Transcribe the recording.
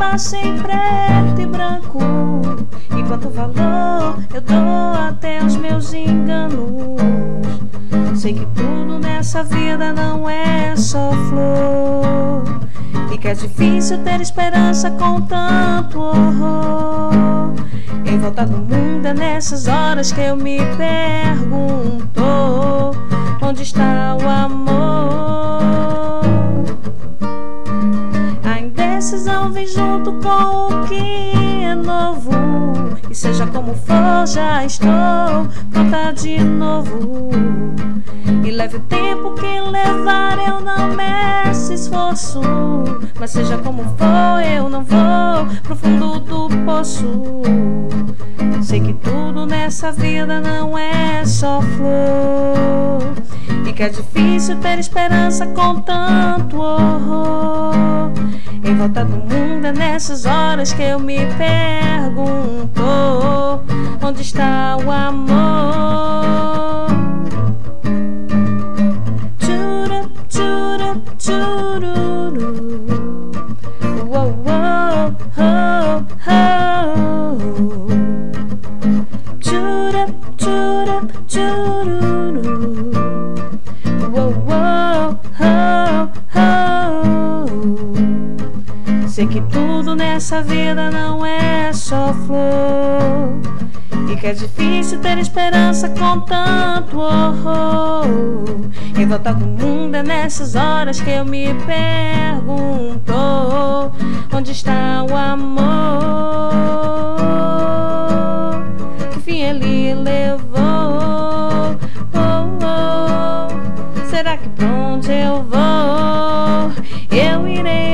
passa em preto e branco, e quanto valor eu dou até aos meus enganos. Sei que tudo nessa vida não é só flor, e que é difícil ter esperança com tanto horror. Em volta do mundo é nessas horas que eu me pergunto: onde está o amor? A indecisão vem junto com o que é novo, e seja como for, já estou pronta de novo. E leve o tempo que levar, eu não meço esforço, mas seja como for, eu não vou pro fundo do poço. Sei que tudo nessa vida não é só flor, e que é difícil ter esperança com tanto horror. Em volta do mundo é nessas horas que eu me pergunto: onde está o amor? Tchurup, tchurup, tchururu. Uou, uou, oh, oh. Tchurup, tchurup, tchururu. Uou, uou, oh, oh. Sei que tudo nessa vida não é só flor, e que é difícil ter esperança com tanto horror. Em volta do mundo é nessas horas que eu me pergunto: onde está o amor? Que fim ele levou? Oh, oh. Será que pra onde eu vou? Eu irei